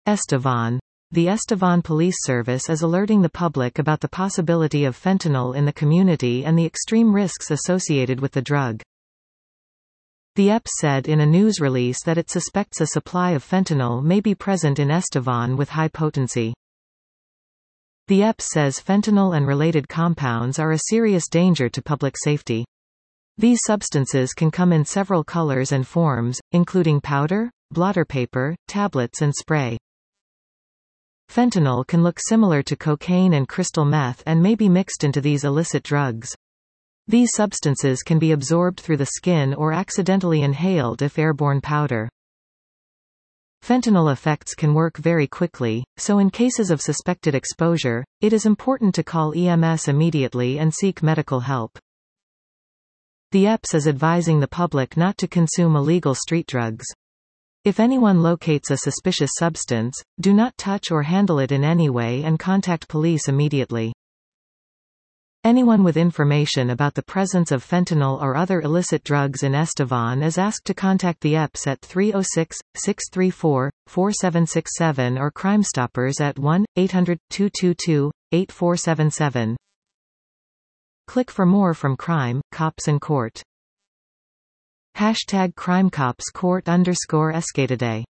Estevan. The Estevan Police Service is alerting the public about the possibility of fentanyl in the community and the extreme risks associated with the drug. The EPS said in a news release that it suspects a supply of fentanyl may be present in Estevan with high potency. The EPS says fentanyl and related compounds are a serious danger to public safety. These substances can come in several colors and forms, including powder, blotter paper, tablets and spray. Fentanyl can look similar to cocaine and crystal meth and may be mixed into these illicit drugs. These substances can be absorbed through the skin or accidentally inhaled if airborne powder. Fentanyl effects can work very quickly, so in cases of suspected exposure, it is important to call EMS immediately and seek medical help. The EPS is advising the public not to consume illegal street drugs. If anyone locates a suspicious substance, do not touch or handle it in any way and contact police immediately. Anyone with information about the presence of fentanyl or other illicit drugs in Estevan is asked to contact the EPS at 306-634-4767 or Crime Stoppers at 1-800-222-8477. Click for more from Crime, Cops and Court. #CrimeCopsCourt_Escataday